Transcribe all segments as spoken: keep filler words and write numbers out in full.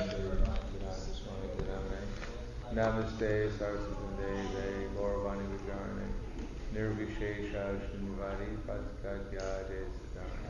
Namaste Saraswati Deve Gauravani Vijarne Nirvishesha Srinivadi Paskakyade Siddhana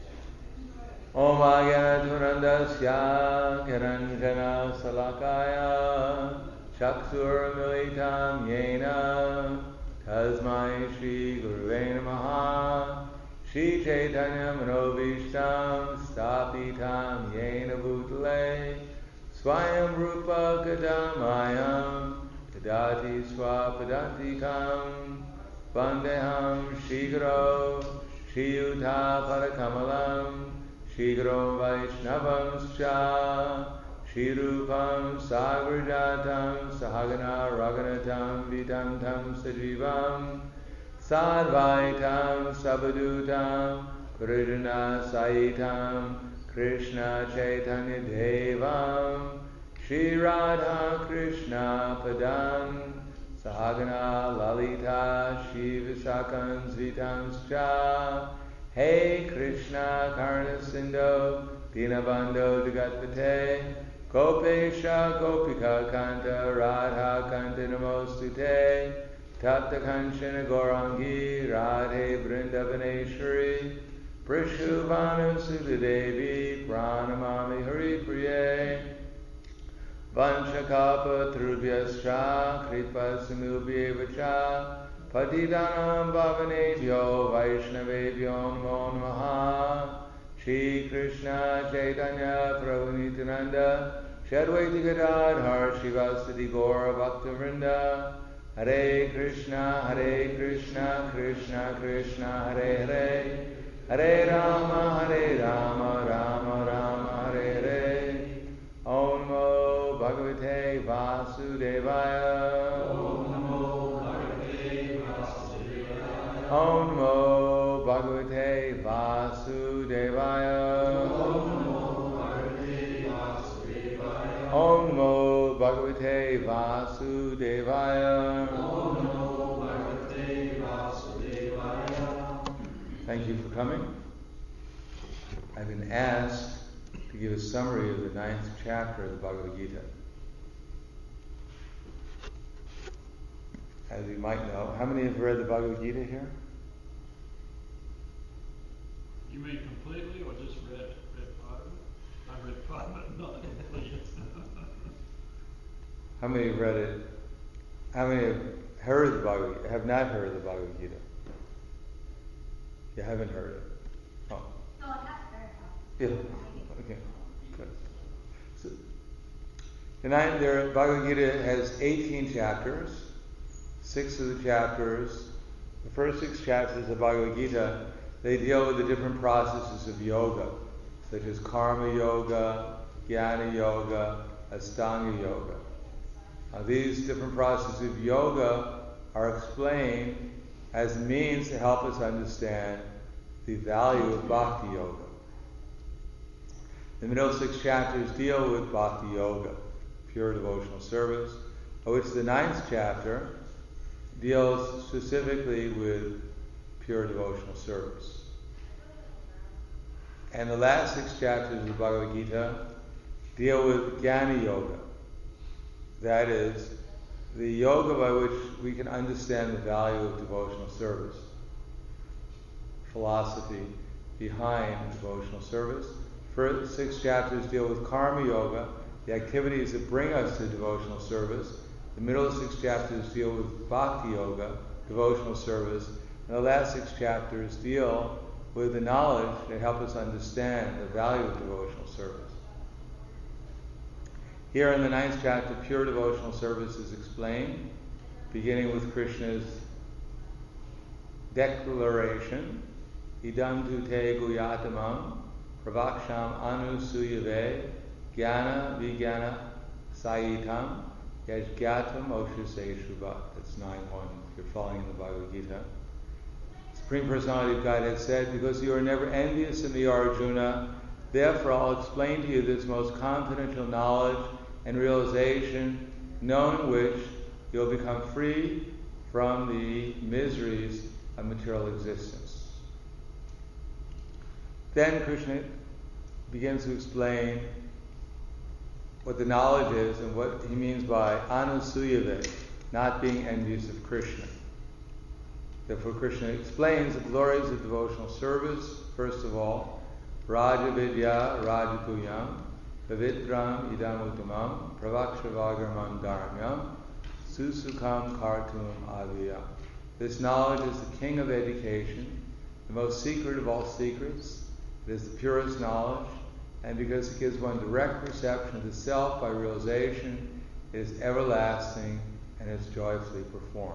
Om Agyanat Murandasya Kiranjana Salakaya Chakshur Militam Yena Tasmai Shri Guruve Namaha Shri Chaitanya Manobishtam Stapitam Yena Bhutale Swayam Rupa Kadamayam Kadati Swapadantikam Vandeham Shigro Shiyuta Parakamalam Shigro Vaishnavam Scha Shirupam Sagrajatam Sahagana Raganatam Vidantam Sajivam Sadvaitam Sabadutam Krishna Saitam Krishna Chaitanya Devam Shri Radha Krishna Padam Sahagana Lalita Shiva Vitam Scha Hey Krishna Karna Sindho Dinabandho Jagatpate Gopesha Gopika Kanta Radha Kanta Namostute Tapta Kanchana Gaurangi Radhe Vrindavaneshwari Prishubhanu Sudadevi Pranamami Hari Priye Vanchakapa Trubhyascha Kripa Sinubhyevacha Patidanam Bhavanebhyo Vaishnavebhyo Namo Namaha Shri Krishna Chaitanya Prabhu Nityananda Shri Advaita Gadadhar Shivasati Gaura Bhaktivinoda Hare Krishna Hare Krishna Krishna Krishna Hare Hare Hare Rama Hare Rama Rama Rama Hare Hare Om Namo Bhagavate Vasudevaya Om Namo Bhagavate Vasudevaya Om Namo Bhagavate Vasudevaya Om Namo Bhagavate Vasudevaya Om Namo Bhagavate Vasudevaya Om Namo Bhagavate Vasudevaya. Thank you for coming. I've been asked to give a summary of the ninth chapter of the Bhagavad Gita. As you might know, how many have read the Bhagavad Gita here? You mean completely or just read, read part of it? I read part of it, not completely. How many have read it? How many have heard the Bhagavad Gita, have not heard the Bhagavad Gita? You haven't heard it? Oh. No, I have heard it. Yeah. Okay. Good. So, the ninth, there, Bhagavad Gita has eighteen chapters. Six of the chapters, the first six chapters of Bhagavad Gita, they deal with the different processes of yoga, such as karma yoga, jnana yoga, astanga yoga. Now, these different processes of yoga are explained as means to help us understand the value of bhakti yoga. The middle six chapters deal with bhakti yoga, pure devotional service, of which the ninth chapter deals specifically with pure devotional service. And the last six chapters of the Bhagavad Gita deal with jnana yoga. That is, the yoga by which we can understand the value of devotional service. Philosophy behind devotional service. First six chapters deal with karma yoga, the activities that bring us to devotional service. The middle six chapters deal with bhakti yoga, devotional service. And the last six chapters deal with the knowledge that help us understand the value of devotional service. Here in the ninth chapter, pure devotional service is explained, beginning with Krishna's declaration, idam tu te guyatamam pravaksham anusuyave jnana vijnana sayitam yajgyatam moksha shubha. That's nine one, if you're following in the Bhagavad Gita. Supreme Personality of Godhead said, because you are never envious of me, Arjuna, therefore I'll explain to you this most confidential knowledge and realization, knowing which you'll become free from the miseries of material existence. Then Krishna begins to explain what the knowledge is and what he means by anusuyave, not being envious of Krishna. Therefore Krishna explains the glories of devotional service. First of all, Raja Vidya Rajatuyam Pavitram Idam Uttamam Pravakshavagamam Dharmyam Susukam Kartum Aviyam. This knowledge is the king of education, the most secret of all secrets. It is the purest knowledge, and because it gives one direct perception of the self by realization, it is everlasting and is joyfully performed.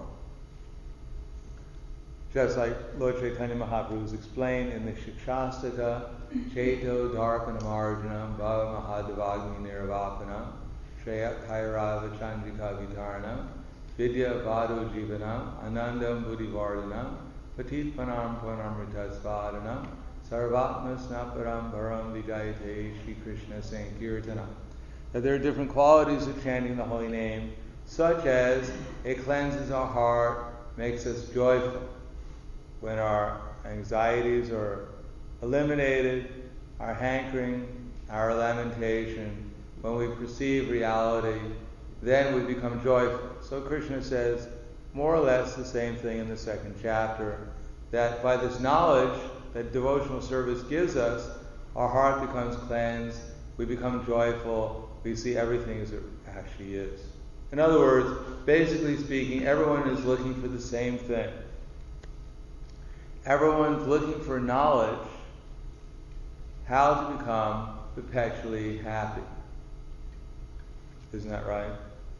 Just like Lord Chaitanya Mahaprabhu has explained in the Shikshastaka, Cheto Darpanam Arjanam Bhava Mahadavagni Nirvapanam Shreya Kairava Chandrika Vitarnam Vidya Vadu Jivanam Anandam Buddhivardhanam Patit Panam Panamrita Svadanam Sarvatma Snaparam Param Vijayate Shri Krishna Sankirtanam. That there are different qualities of chanting the holy name, such as it cleanses our heart, makes us joyful. When our anxieties are eliminated, our hankering, our lamentation, when we perceive reality, then we become joyful. So Krishna says more or less the same thing in the second chapter, that by this knowledge that devotional service gives us, our heart becomes cleansed, we become joyful, we see everything as it actually is. In other words, basically speaking, everyone is looking for the same thing. Everyone's looking for knowledge, how to become perpetually happy. Isn't that right?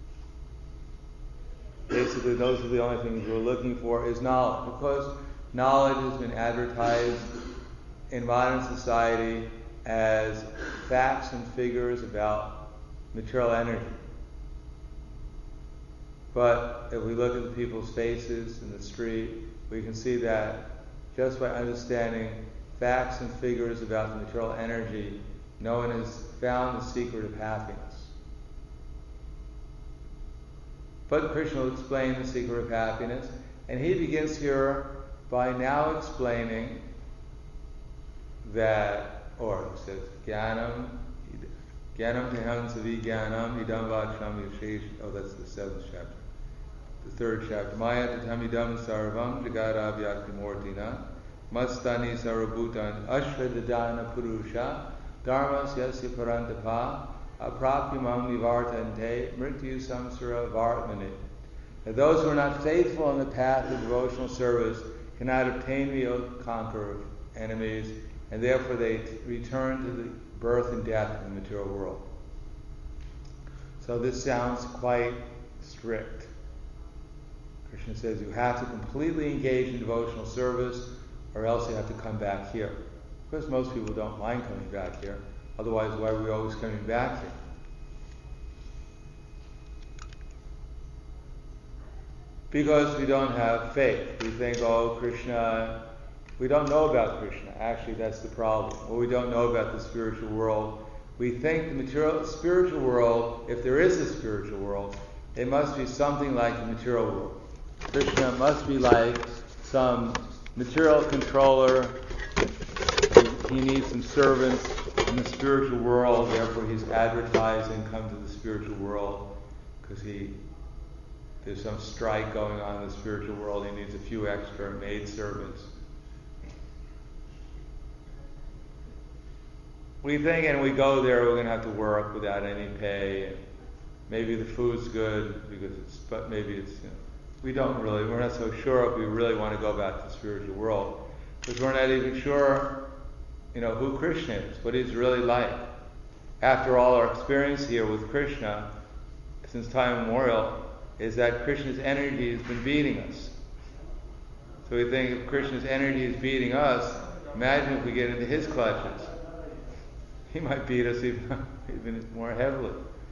Basically, those are the only things we're looking for is knowledge. Because knowledge has been advertised in modern society as facts and figures about material energy. But if we look at the people's faces in the street, we can see that just by understanding facts and figures about the material energy, no one has found the secret of happiness. But Krishna will explain the secret of happiness, and he begins here by now explaining that, or he says, Jnanam, Jnanam teham savi jnanam idam vacham yashesh. Oh, that's the seventh chapter. The third chapter. Maya tatam idam sarvam jagadabhyakti mortina mastani sarabhutan ashradadana purusha dharmas yasya parantapa aprapyamam nivartante mrityu samsara vartmane. That those who are not faithful in the path of devotional service cannot obtain the conquer of enemies, and therefore they t- return to the birth and death in the material world. So this sounds quite strict. Krishna says you have to completely engage in devotional service, or else you have to come back here. Of course, most people don't mind coming back here. Otherwise, why are we always coming back here? Because we don't have faith. We think, oh, Krishna, we don't know about Krishna. Actually, that's the problem. Well, we don't know about the spiritual world. We think the material, spiritual world, if there is a spiritual world, it must be something like the material world. Krishna must be like some material controller. He, he needs some servants in the spiritual world. Therefore, he's advertising, come to the spiritual world, because he there's some strike going on in the spiritual world. He needs a few extra maid servants. We think, and we go there, we're going to have to work without any pay. Maybe the food's good, because it's, but maybe it's, you know, we don't really, we're not so sure if we really want to go back to the spiritual world, because we're not even sure, you know, who Krishna is, what he's really like. After all, our experience here with Krishna, since time immemorial, is that Krishna's energy has been beating us. So we think if Krishna's energy is beating us, imagine if we get into his clutches. He might beat us even, even more heavily.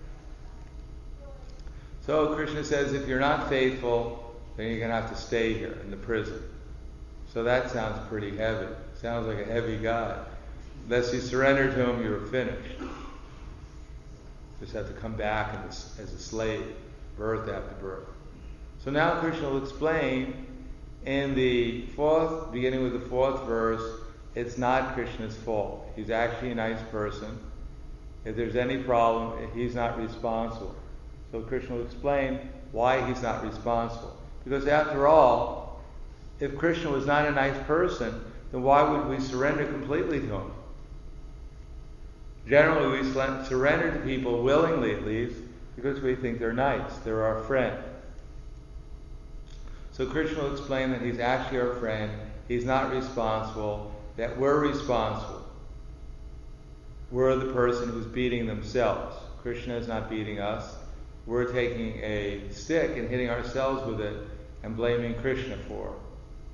So Krishna says, if you're not faithful, then you're going to have to stay here in the prison. So that sounds pretty heavy. Sounds like a heavy God. Unless you surrender to him, you're finished. Just have to come back as, as a slave, birth after birth. So now Krishna will explain in the fourth, beginning with the fourth verse, it's not Krishna's fault. He's actually a nice person, If there's any problem, he's not responsible. So Krishna will explain why he's not responsible. Because after all, if Krishna was not a nice person, then why would we surrender completely to him? Generally, we surrender to people willingly, at least, because we think they're nice, they're our friend. So Krishna will explain that he's actually our friend, he's not responsible, that we're responsible. We're the person who's beating themselves. Krishna is not beating us. We're taking a stick and hitting ourselves with it and blaming Krishna for it.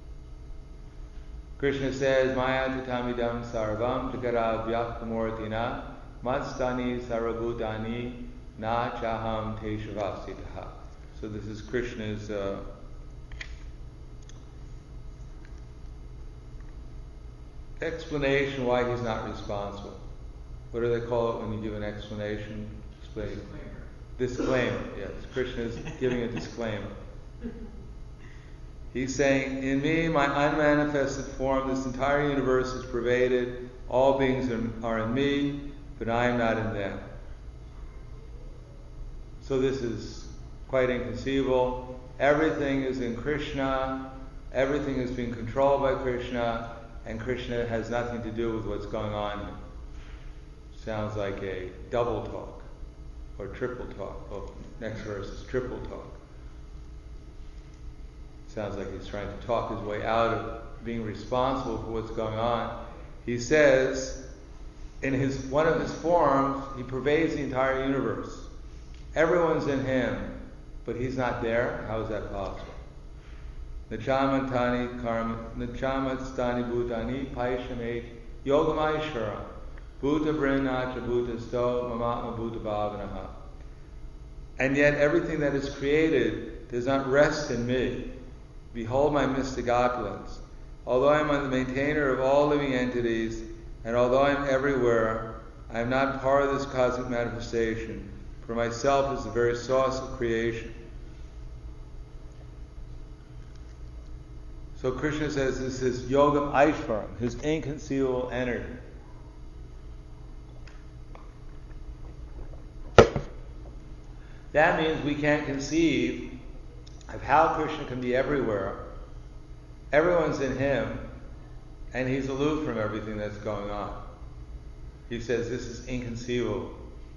Krishna says, Maya tatamidam sarvam jagara vyaktamortina matstani sarabhutani na chaham teshavasitaha. So this is Krishna's uh, explanation why he's not responsible. What do they call it when you give an explanation? Explain. Disclaimer. Disclaimer, yes. Krishna is giving a disclaimer. He's saying, in me, my unmanifested form, this entire universe is pervaded, all beings are in me, but I am not in them. So this is quite inconceivable. Everything is in Krishna, everything is being controlled by Krishna, and Krishna has nothing to do with what's going on here. Sounds like a double talk, or triple talk. Oh, next verse is triple talk. Sounds like he's trying to talk his way out of being responsible for what's going on. He says, in his one of his forms, he pervades the entire universe. Everyone's in him, but he's not there. How is that possible? Nachamatani karma, nachamatstani bhutani paishamet yogamaishvara bhuta brinacha bhuta sto mamatma bhuta bhavanaha. And yet everything that is created does not rest in me. Behold my mystic opulence. Although I am the maintainer of all living entities, and although I am everywhere, I am not part of this cosmic manifestation, for myself is the very source of creation. So Krishna says this is Yogam Aishvaram, his inconceivable energy. That means we can't conceive of how Krishna can be everywhere. Everyone's in him, and he's aloof from everything that's going on. He says this is inconceivable.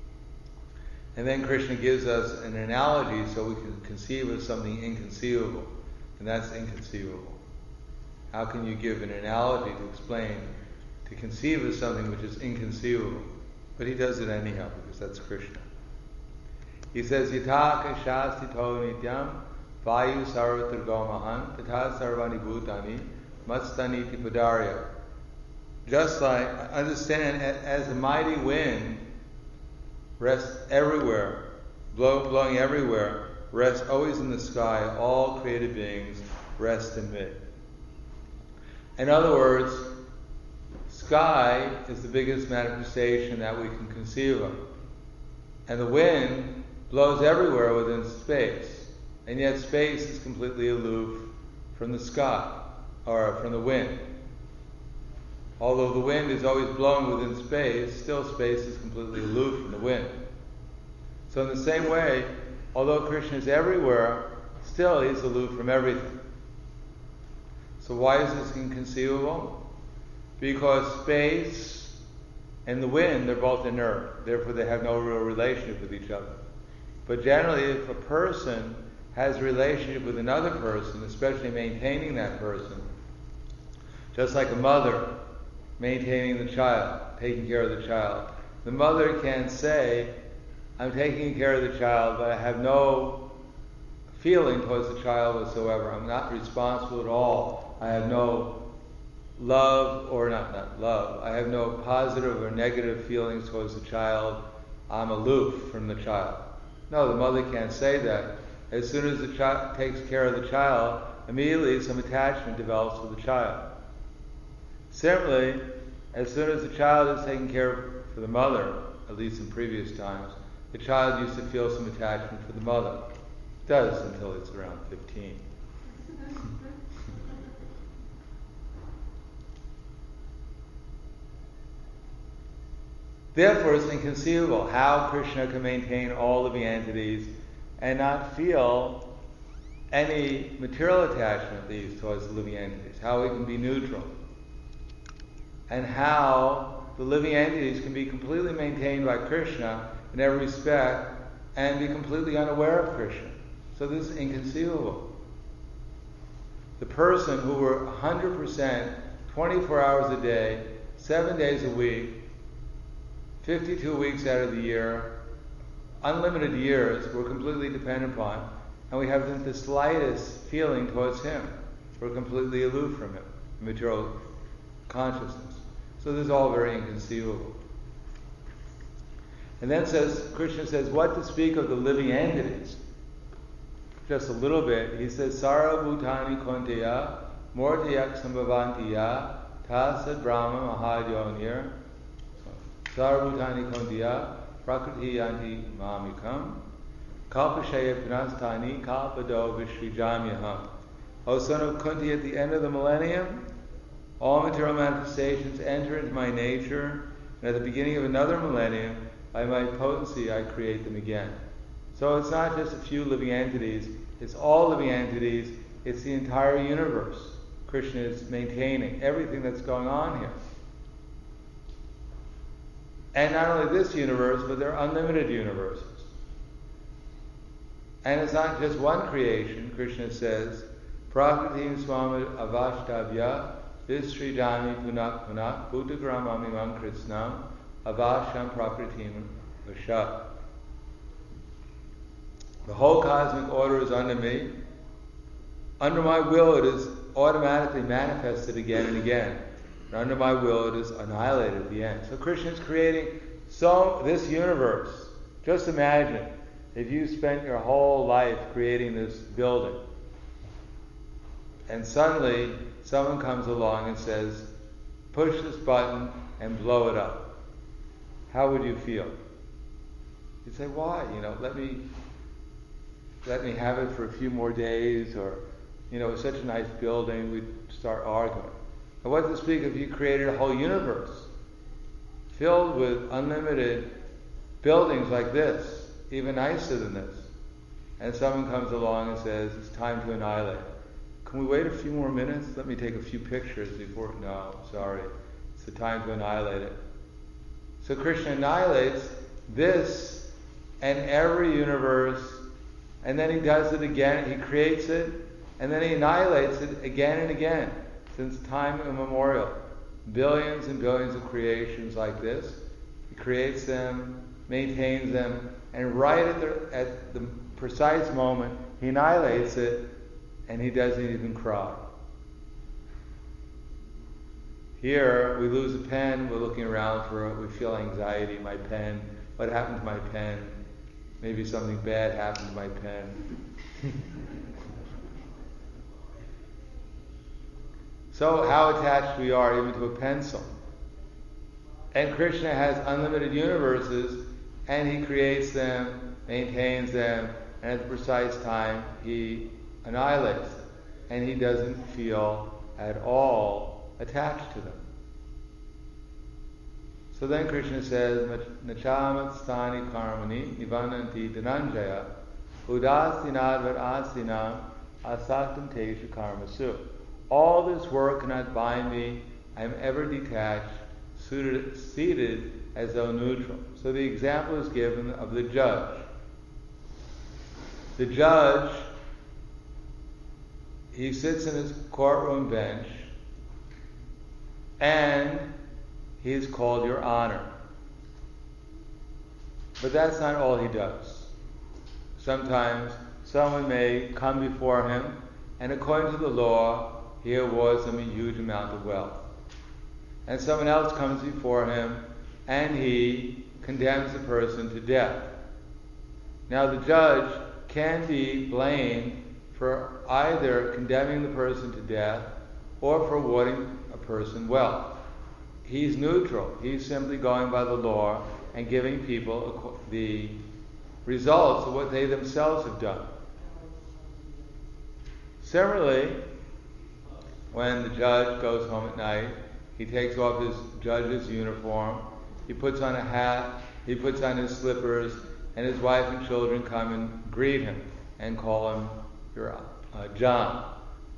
And then Krishna gives us an analogy so we can conceive of something inconceivable, and that's inconceivable. How can you give an analogy to explain, to conceive of something which is inconceivable? But he does it anyhow, because that's Krishna. He says, Yataka shastito nityam vayu sarvatargomahan tata sarvani bhutani matstaniti padarya. Just like, understand, as a mighty wind rests everywhere, blow, blowing everywhere, rests always in the sky, all created beings rest in me. In other words, sky is the biggest manifestation that we can conceive of. And the wind blows everywhere within space. And yet space is completely aloof from the sky, or from the wind. Although the wind is always blowing within space, still space is completely aloof from the wind. So in the same way, although Krishna is everywhere, still he's aloof from everything. So why is this inconceivable? Because space and the wind, they're both inert. Therefore they have no real relationship with each other. But generally, if a person has a relationship with another person, especially maintaining that person, just like a mother maintaining the child, taking care of the child, the mother can say, I'm taking care of the child, but I have no feeling towards the child whatsoever. I'm not responsible at all. I have no love, or not, not love, I have no positive or negative feelings towards the child. I'm aloof from the child. No, the mother can't say that. As soon as the child takes care of the child, immediately some attachment develops with the child. Similarly, as soon as the child is taken care of for the mother, at least in previous times, the child used to feel some attachment for the mother. It does until it's around fifteen. Therefore, it's inconceivable how Krishna can maintain all living entities and not feel any material attachment of these towards the living entities, how he can be neutral, and how the living entities can be completely maintained by Krishna in every respect and be completely unaware of Krishna. So this is inconceivable. The person who were one hundred percent, twenty-four hours a day, seven days a week, fifty-two weeks out of the year, unlimited years, we're completely dependent upon, and we haven't the slightest feeling towards him. We're completely aloof from him, material consciousness. So this is all very inconceivable. And then says, Krishna says, what to speak of the living entities? Just a little bit. He says, Sara Bhutani Konteya, Mortiyak Sambhavantiya, Tasad Brahma Mahadhyonir, Sara Bhutani Konteya, Prakriti Yanti Mamikam, Kalpashaya Panastani, Kalpado Vishrijamyaham. O son of Kunti, at the end of the millennium, all material manifestations enter into my nature, and at the beginning of another millennium, by my potency, I create them again. So it's not just a few living entities, it's all living entities, it's the entire universe. Krishna is maintaining everything that's going on here. And not only this universe, but there are unlimited universes. And it's not just one creation. Krishna says, Prakritim Swami Avashtavya Vistrijami Punak Punak Buddhagramami Mam Krishnam Avasham Prakritim Vashat. The whole cosmic order is under me. Under my will it is automatically manifested again and again. And under my will it is annihilated at the end. So Krishna is creating so this universe. Just imagine if you spent your whole life creating this building, and suddenly someone comes along and says, push this button and blow it up. How would you feel? You'd say, why? You know, let me let me have it for a few more days, or, you know, it's such a nice building, we'd start arguing. And what to speak if you created a whole universe filled with unlimited buildings like this, even nicer than this, and someone comes along and says, it's time to annihilate. Can we wait a few more minutes? Let me take a few pictures before... No, sorry. It's the time to annihilate it. So Krishna annihilates this and every universe, and then he does it again. He creates it, and then he annihilates it again and again, since time immemorial. Billions and billions of creations like this. He creates them, maintains them, and right at the, at the precise moment, he annihilates it, and he doesn't even cry. Here, we lose a pen, we're looking around for it, we feel anxiety, my pen, what happened to my pen? Maybe something bad happened to my pen. So how attached we are even to a pencil. And Krishna has unlimited universes, and he creates them, maintains them, and at the precise time, he annihilates them. And he doesn't feel at all attached to them. So then Krishna says, Nachamat stani karmani nivananti dhananjaya udastinadvat asinam asaktam teshu karmasu. All this work cannot bind me. I am ever detached, suited, seated as though neutral. So the example is given of the judge. The judge, he sits in his courtroom bench, and he is called Your Honor. But that's not all he does. Sometimes someone may come before him, and according to the law, he awards them a huge amount of wealth. And someone else comes before him, and he condemns the person to death. Now the judge can be blamed for either condemning the person to death or for awarding a person wealth. He's neutral. He's simply going by the law and giving people the results of what they themselves have done. Similarly, when the judge goes home at night, he takes off his judge's uniform, he puts on a hat, he puts on his slippers, and his wife and children come and greet him and call him your, uh, John.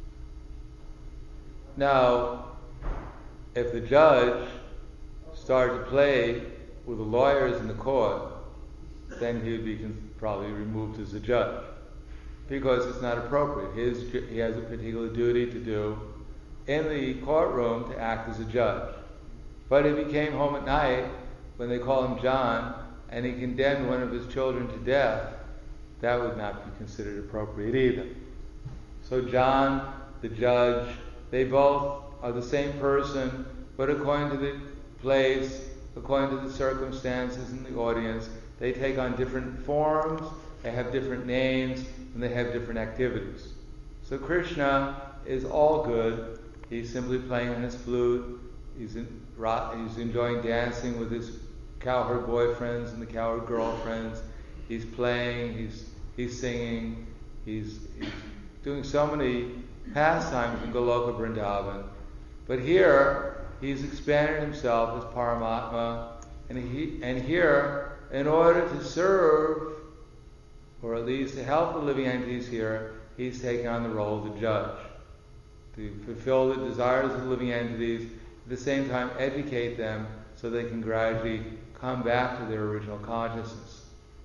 Now, if the judge started to play with the lawyers in the court, then he would be probably removed as a judge, because it's not appropriate. His, he has a particular duty to do in the courtroom to act as a judge. But if he came home at night, when they call him John, and he condemned one of his children to death, that would not be considered appropriate either. So John, the judge, they both are the same person, but according to the place, according to the circumstances in the audience, they take on different forms, they have different names, and they have different activities. So Krishna is all good. He's simply playing on his flute. He's, in, he's enjoying dancing with his cowherd boyfriends and the cowherd girlfriends. He's playing, he's he's singing, he's, he's doing so many pastimes in Goloka Vrindavan. But here, he's expanded himself as Paramatma, and he and here, in order to serve, or at least to help the living entities here, he's taking on the role of the judge, to fulfill the desires of the living entities, at the same time educate them so they can gradually come back to their original consciousness.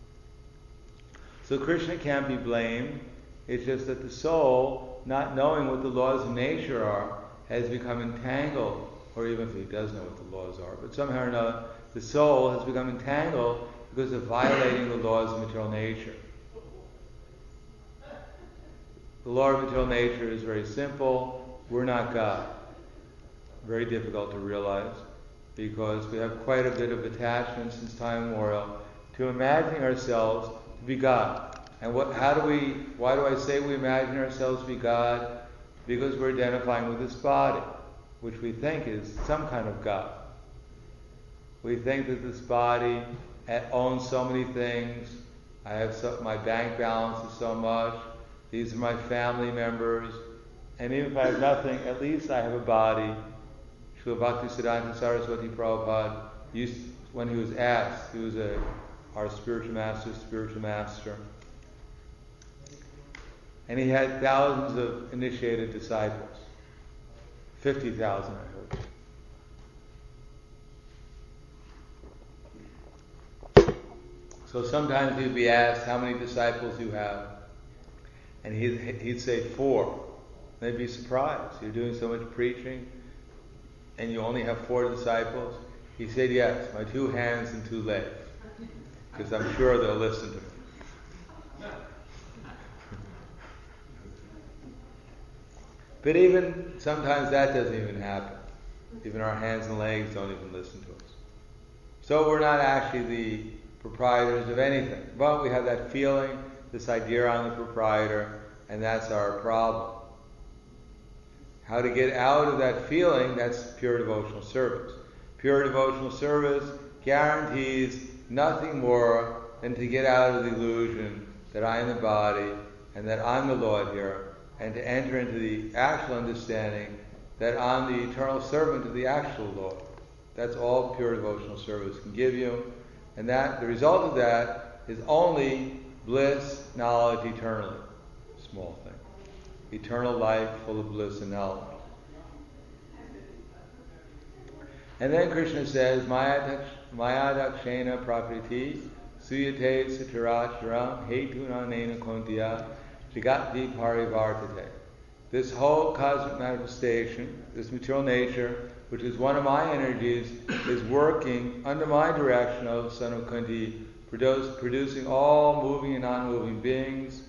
So Krishna can't be blamed. It's just that the soul, not knowing what the laws of nature are, has become entangled, or even if he does know what the laws are, but somehow or another, the soul has become entangled because of violating the laws of material nature. The law of material nature is very simple. We're not God. Very difficult to realize, because we have quite a bit of attachment since time immemorial to imagining ourselves to be God. And what, how do we, why do I say we imagine ourselves to be God? Because we're identifying with this body, which we think is some kind of God. We think that this body owns so many things. I have so, my bank balance is so much. These are my family members. And even if I have nothing, at least I have a body. Srila Bhaktisiddhanta Saraswati Prabhupada, used, when he was asked, he was a, our spiritual master, spiritual master, and he had thousands of initiated disciples. fifty thousand, I heard. So sometimes he'd be asked, how many disciples do you have? And he'd, he'd say four. They'd be surprised. You're doing so much preaching, and you only have four disciples? He said, yes, my two hands and two legs, because I'm sure they'll listen to me. But even sometimes that doesn't even happen. Even our hands and legs don't even listen to us. So we're not actually the proprietors of anything. But we have that feeling, this idea on the proprietor, and that's our problem. How to get out of that feeling, that's pure devotional service. Pure devotional service guarantees nothing more than to get out of the illusion that I am the body and that I'm the Lord here, and to enter into the actual understanding that I'm the eternal servant of the actual Lord. That's all pure devotional service can give you. And that the result of that is only bliss, knowledge eternally. Small thing. Eternal life full of bliss and knowledge. And then Krishna says, Maya dakshena prakriti suyate sataracharam hetunanena kontya jagati parivartate. This whole cosmic manifestation, this material nature, which is one of my energies, is working under my direction, O son of Kunti, produce, producing all moving and non-moving beings.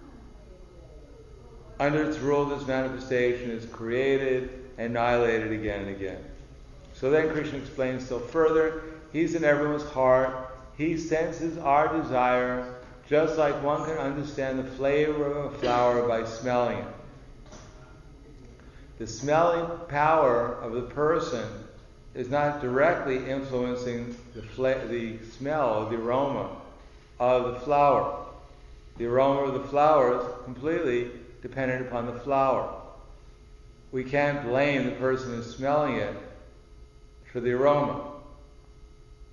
Under its rule, this manifestation is created and annihilated again and again. So then Krishna explains still further, he's in everyone's heart. He senses our desire, just like one can understand the flavor of a flower by smelling it. The smelling power of the person is not directly influencing the, fla- the smell, the aroma of the flower. The aroma of the flower is completely dependent upon the flower. We can't blame the person who's smelling it for the aroma.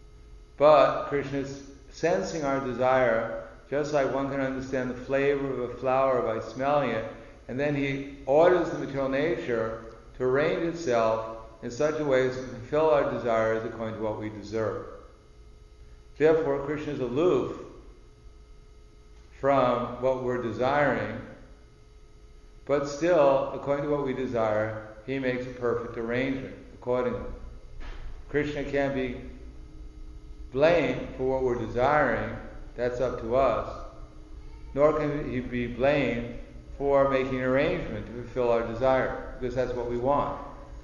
But Krishna is sensing our desire, just like one can understand the flavor of a flower by smelling it, and then he orders the material nature to arrange itself in such a way as to fulfill our desires according to what we deserve. Therefore, Krishna is aloof from what we're desiring, but still, according to what we desire, he makes a perfect arrangement accordingly. Krishna can't be blamed for what we're desiring, that's up to us, nor can he be blamed for making an arrangement to fulfill our desire, because that's what we want.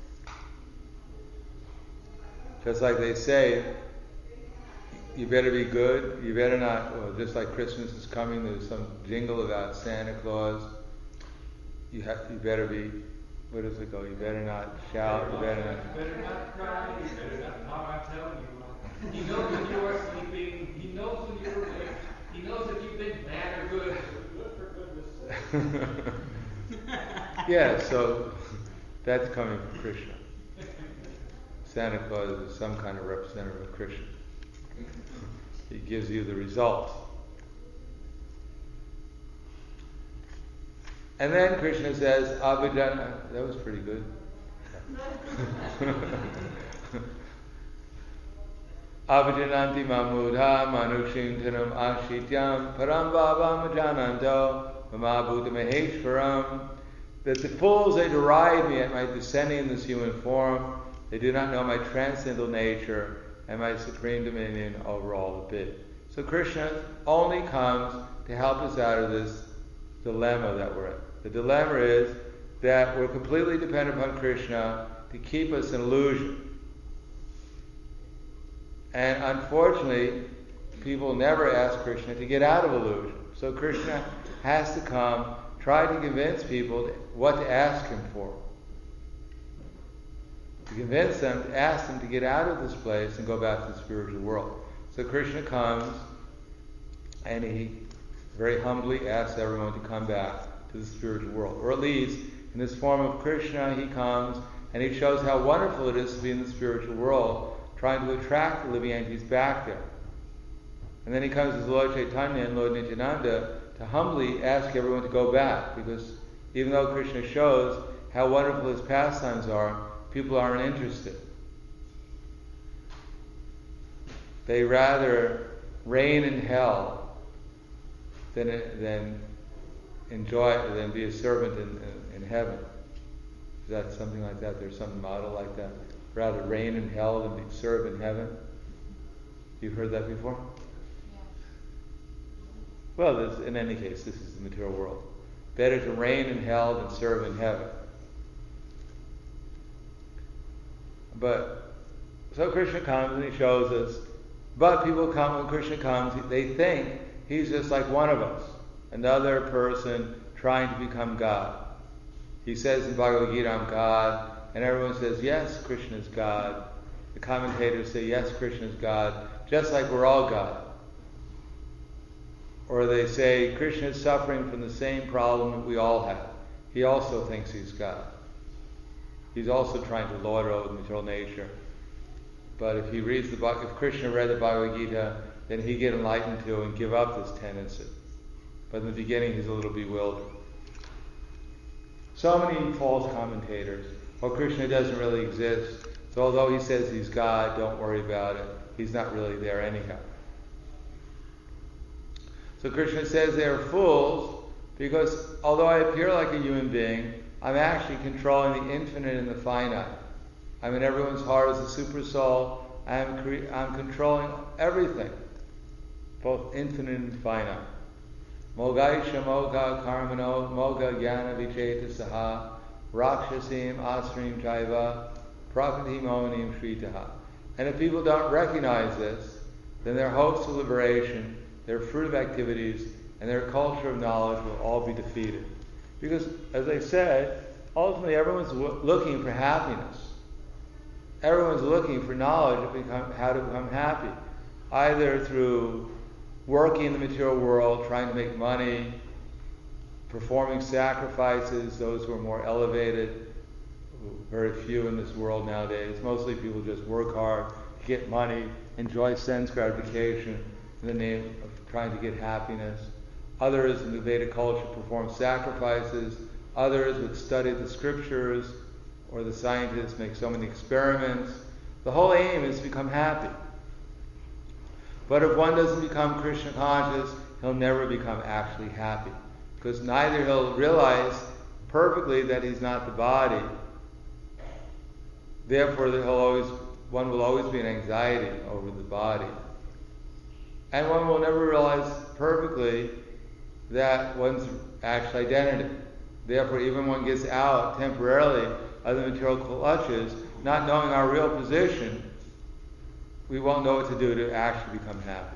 Just like they say, you better be good, you better not, well, just like Christmas is coming, there's some jingle about Santa Claus, you have, you better be, where does it go? You better not shout, you better not... You better not cry, you better not, no, I'm telling you, he knows when you are sleeping, he knows when you're awake, he knows if you've been bad or good, good for goodness sake. Yeah, so that's coming from Krishna. Santa Claus is some kind of representative of Krishna. He gives you the result. And then Krishna says, Abhijana, that was pretty good. Abhijananti mamudha manushintanam ashityam param bhavam ajananto mamabhuta maheshwaram. That the fools, they deride me at my descending in this human form. They do not know my transcendental nature and my supreme dominion over all the bit. So Krishna only comes to help us out of this dilemma that we're in. The dilemma is that we're completely dependent upon Krishna to keep us in illusion. And unfortunately, people never ask Krishna to get out of illusion. So Krishna has to come, try to convince people what to ask him for. To convince them, to ask them to get out of this place and go back to the spiritual world. So Krishna comes and he very humbly asks everyone to come back to the spiritual world. Or at least, in this form of Krishna, he comes and he shows how wonderful it is to be in the spiritual world, trying to attract the living entities back there. And then he comes as Lord Chaitanya and Lord Nityananda to humbly ask everyone to go back, because even though Krishna shows how wonderful his pastimes are, people aren't interested. They rather reign in hell than than enjoy than be a servant in, in, in heaven. Is that something like that? There's some model like that. Rather reign in hell than be served in heaven. You've heard that before? Yeah. Well, this, in any case, this is the material world. Better to reign in hell than serve in heaven. But so Krishna comes and he shows us. But people come, when Krishna comes, they think he's just like one of us, another person trying to become God. He says in Bhagavad Gita, I'm God, and everyone says, yes, Krishna is God. The commentators say, yes, Krishna is God, just like we're all God. Or they say, Krishna is suffering from the same problem that we all have. He also thinks he's God. He's also trying to lord over the material nature. But if he reads the if Krishna read the Bhagavad Gita, then he'd get enlightened too and give up this tendency. But in the beginning, he's a little bewildered. So many false commentators. Well, Krishna doesn't really exist. So although he says he's God, don't worry about it. He's not really there anyhow. So Krishna says they are fools because although I appear like a human being, I'm actually controlling the infinite and the finite. I'm in everyone's heart as a super soul. I'm, cre- I'm controlling everything, both infinite and finite. Mogaisha moga karmano moga jnana vicheta saha rakshasim asrim jaiva prakriti mohanim shritaha. And if people don't recognize this, then their hopes of liberation, their fruit of activities, and their culture of knowledge will all be defeated. Because, as I said, ultimately everyone's w- looking for happiness. Everyone's looking for knowledge of become, how to become happy, either through working in the material world, trying to make money, performing sacrifices, those who are more elevated, very few in this world nowadays. Mostly people just work hard, get money, enjoy sense gratification in the name of trying to get happiness. Others in the Vedic culture perform sacrifices. Others would study the scriptures, or the scientists make so many experiments. The whole aim is to become happy. But if one doesn't become Krishna conscious, he'll never become actually happy. Because neither he'll realize perfectly that he's not the body. Therefore, he'll always, one will always be in anxiety over the body. And one will never realize perfectly that one's actual identity. Therefore, even when one gets out temporarily of the material clutches, not knowing our real position, we won't know what to do to actually become happy.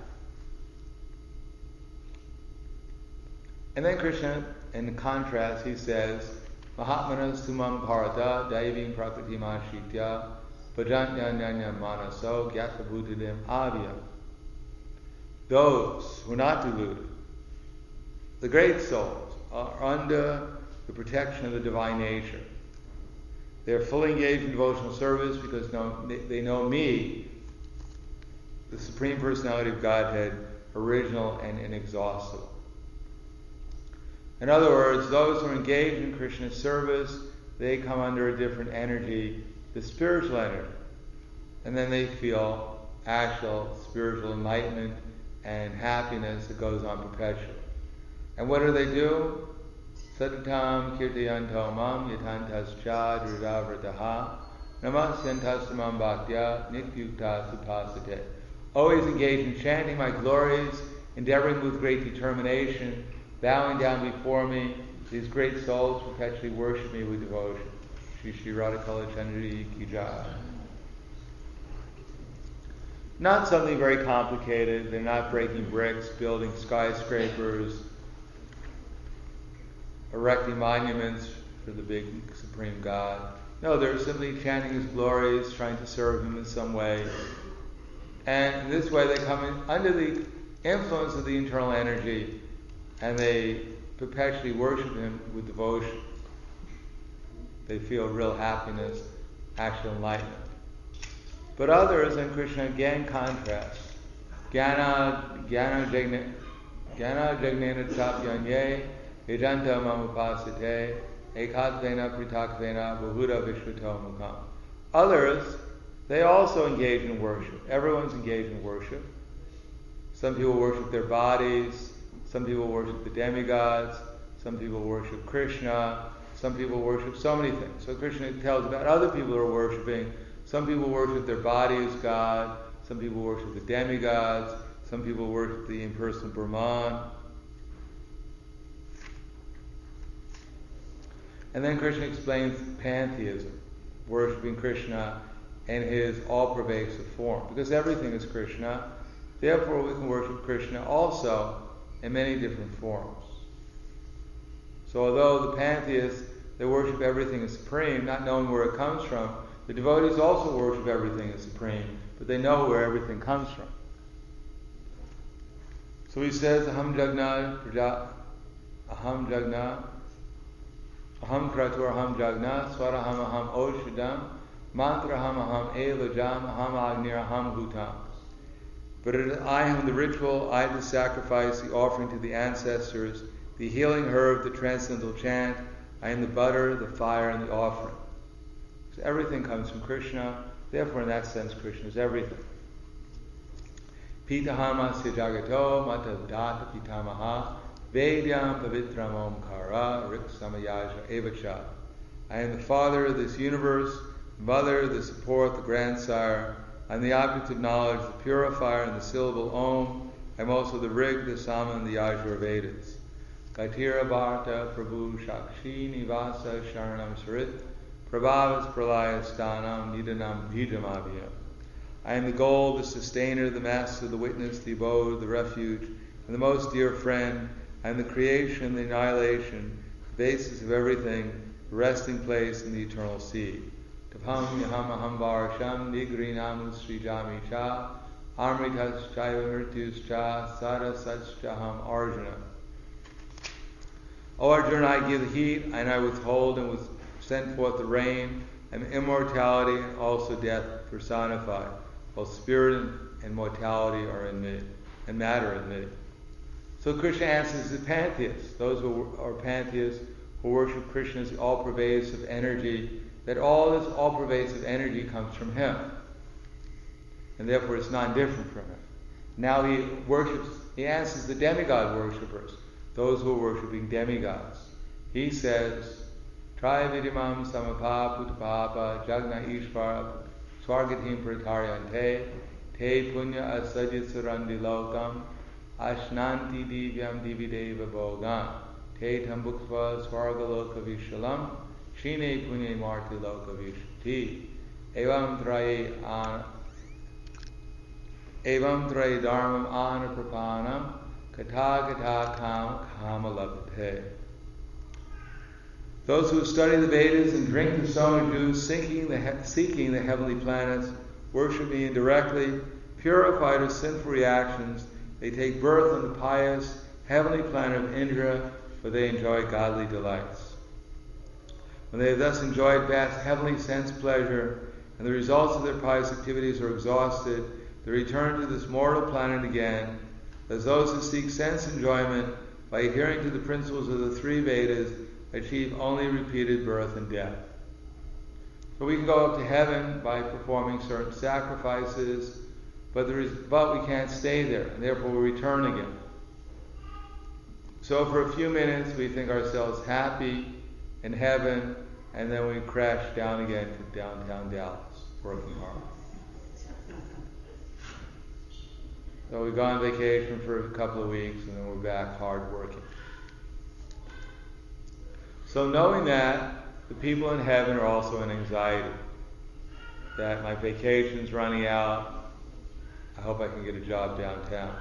And then Krishna, in contrast, he says, Mahatmanas sumam bharata daivim prakritima shitya bhajanyanyanya manaso gyathabhutidim avya. Those who are not deluded, the great souls, are under the protection of the divine nature. They're fully engaged in devotional service because they know me, the Supreme Personality of Godhead, original and inexhaustible. In other words, those who are engaged in Krishna's service, they come under a different energy, the spiritual energy. And then they feel actual spiritual enlightenment and happiness that goes on perpetually. And what do they do? Satatam kirtayanto mam yatantascha dridavrataha namasyantastamam bhaktya nityukta supasate. Always engaged in chanting my glories, endeavoring with great determination, bowing down before me. These great souls perpetually worship me with devotion. Shri Shri Radhakala Chandri Ki Jai. Not something very complicated. They're not breaking bricks, building skyscrapers, erecting monuments for the big Supreme God. No, they're simply chanting His glories, trying to serve Him in some way. And in this way they come in under the influence of the internal energy, and they perpetually worship Him with devotion. They feel real happiness, actual enlightenment. But others, and Krishna again contrasts, Jnana Jnana Jnana Jnana Jnana Tapyanye Vedanta Mamupasate Ekatvena Pritakvena Bahuda Vishvato Mukam. Others, they also engage in worship. Everyone's engaged in worship. Some people worship their bodies. Some people worship the demigods. Some people worship Krishna. Some people worship so many things. So Krishna tells about other people who are worshiping. Some people worship their body as God. Some people worship the demigods. Some people worship the impersonal Brahman. And then Krishna explains pantheism, worshipping Krishna in His all-pervasive form. Because everything is Krishna, therefore we can worship Krishna also in many different forms. So although the pantheists, they worship everything as supreme, not knowing where it comes from, the devotees also worship everything as supreme, but they know where everything comes from. So he says, Aham Jagna Praja Aham Jagna Aham Kratur Aham Jagna Swaraham Aham Oshadam Mantraham Aham Elajam Aham Agnir Aham Bhutam. But it is I am the ritual, I the sacrifice, the offering to the ancestors, the healing herb, the transcendental chant, I am the butter, the fire, and the offering. So everything comes from Krishna, therefore in that sense Krishna is everything. Pitahamasya jagato matavdata pitamaha vedyam pavitram omkara riksamayaja evacha. I am the father of this universe, mother, the support, the grandsire. I am the object of knowledge, the purifier, and the syllable Om. I am also the Rig, the Sama, and the Yajur Vedas. Gaitira Bharta Prabhu Shakshi Nivasa Sharanam Sarit Prabhavas Pralaya Stanam Nidanam Bhijamabhya. I am the goal, the sustainer, the master, the witness, the abode, the refuge, and the most dear friend. I am the creation, the annihilation, the basis of everything, the resting place, and the eternal seed. Tapam Yaham Aham Varasham Nigrinam Srijami Cha Amritas Chaiva Mrityus Cha Sarasach Chaham Arjuna. O Arjuna, I give the heat, and I withhold and with send forth the rain, and immortality and also death personified, both spirit and mortality are in me, and matter in me. So Krishna answers the pantheists, those who are pantheists, who worship Krishna as the all-pervasive energy, that all this all-pervasive energy comes from him. And therefore it's not different from him. Now he worships, he answers the demigod worshippers, those who are worshipping demigods. He says, Trividimam samapa putapapa jagna ishvara swargatim prataryante te punya asajit surandi lokam ashnanti divyam divideva bhogam te tambukva swargaloka vishalam shine punya marti loka vishti evam traye an evam traye dharmam anaprapanam kata kata kam kamalabhate. Those who study the Vedas and drink the soma juice, seeking the, he- seeking the heavenly planets, worship me indirectly, purified of sinful reactions, they take birth on the pious heavenly planet of Indra, where they enjoy godly delights. When they have thus enjoyed vast heavenly sense pleasure, and the results of their pious activities are exhausted, they return to this mortal planet again, as those who seek sense enjoyment by adhering to the principles of the three Vedas achieve only repeated birth and death. So we can go up to heaven by performing certain sacrifices, but there is, but we can't stay there, and therefore we return again. So for a few minutes we think ourselves happy in heaven, and then we crash down again to downtown Dallas, working hard. So we go on vacation for a couple of weeks, and then we're back hard working. So knowing that, the people in heaven are also in anxiety. That my vacation's running out, I hope I can get a job downtown.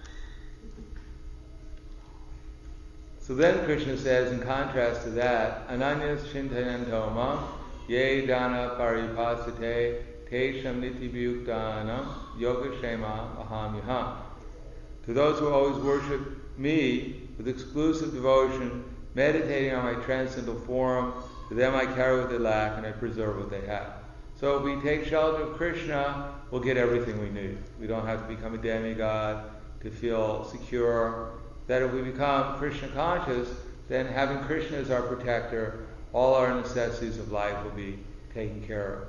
So then Krishna says, in contrast to that, Ananyas chintayantoma ye dana paripasate te shamniti bhuktanam yoga shema aham yaham. To those who always worship me with exclusive devotion, meditating on my transcendental form, to them I carry what they lack and I preserve what they have. So if we take shelter of Krishna, we'll get everything we need. We don't have to become a demigod to feel secure. That if we become Krishna conscious, then having Krishna as our protector, all our necessities of life will be taken care of.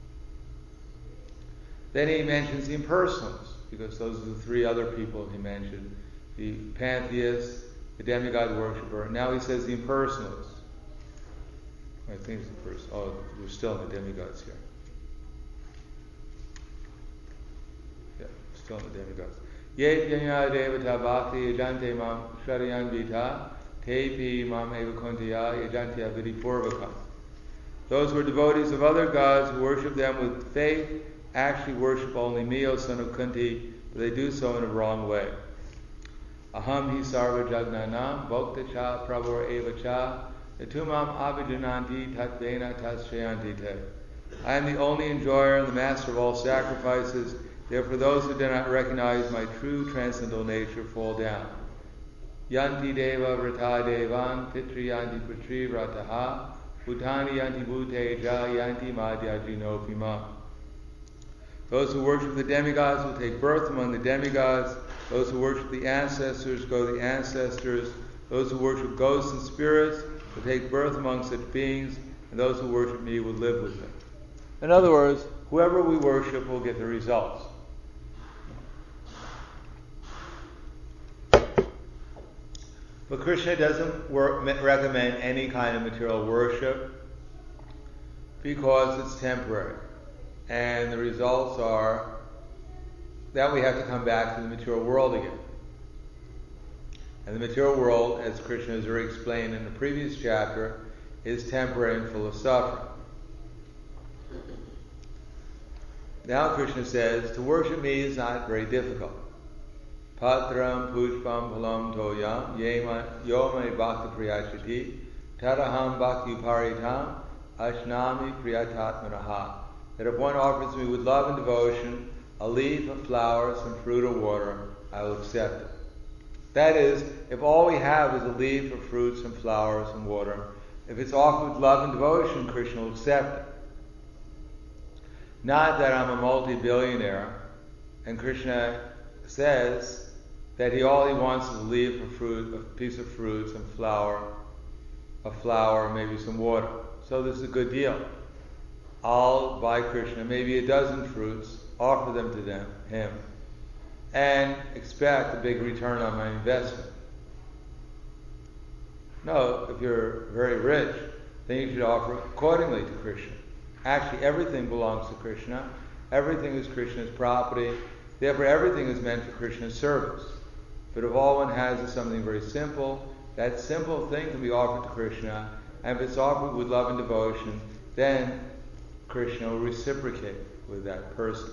Then he mentions the impersonals, because those are the three other people he mentioned. The pantheists, the demigod worshipper. Now he says the impersonals. I think it's the first. Oh, we're still in the demigods here. Yeah, still in the demigods. Ye jnana devata bhakti yajante mam sharayan vita tepi mam eva kuntiya yajantya vidipurvakam. Those who are devotees of other gods who worship them with faith actually worship only me, O son of Kunti, but they do so in a wrong way. Aham hi sarva jagnanam bhokta cha prabhur eva cha yatumam abhijananti tatvena taschayanti te. I am the only enjoyer and the master of all sacrifices. Therefore those who do not recognize my true transcendental nature fall down. Yanti deva vrata devan pitri yanti putri vrataha bhutani yanti bhute ja yanti madhyajino pima. Those who worship the demigods will take birth among the demigods. Those who worship the ancestors go to the ancestors. Those who worship ghosts and spirits will take birth among such beings. And those who worship me will live with me. In other words, whoever we worship will get the results. But Krishna doesn't work, recommend any kind of material worship because it's temporary. And the results are that we have to come back to the material world again. And the material world, as Krishna has already explained in the previous chapter, is temporary and full of suffering. Now Krishna says, to worship me is not very difficult. Patram pushpam palam toyam yomai bhakti priyachiti taraham bhakti uparitam ashnami priyatatmanaha. That if one offers me with love and devotion a leaf of flowers, some fruit or water, I will accept it. That is, if all we have is a leaf of fruit, some flowers, and water, if it's offered with love and devotion, Krishna will accept it. Not that I'm a multi-billionaire and Krishna says that he all he wants is a leaf, a fruit, a piece of fruit, some flour, a flower, maybe some water. So this is a good deal. I'll buy Krishna maybe a dozen fruits, offer them to them, him, and expect a big return on my investment. No, if you're very rich, then you should offer accordingly to Krishna. Actually, everything belongs to Krishna. Everything is Krishna's property. Therefore, everything is meant for Krishna's service. But if all one has is something very simple, that simple thing can be offered to Krishna, and if it's offered with love and devotion, then Krishna will reciprocate with that person.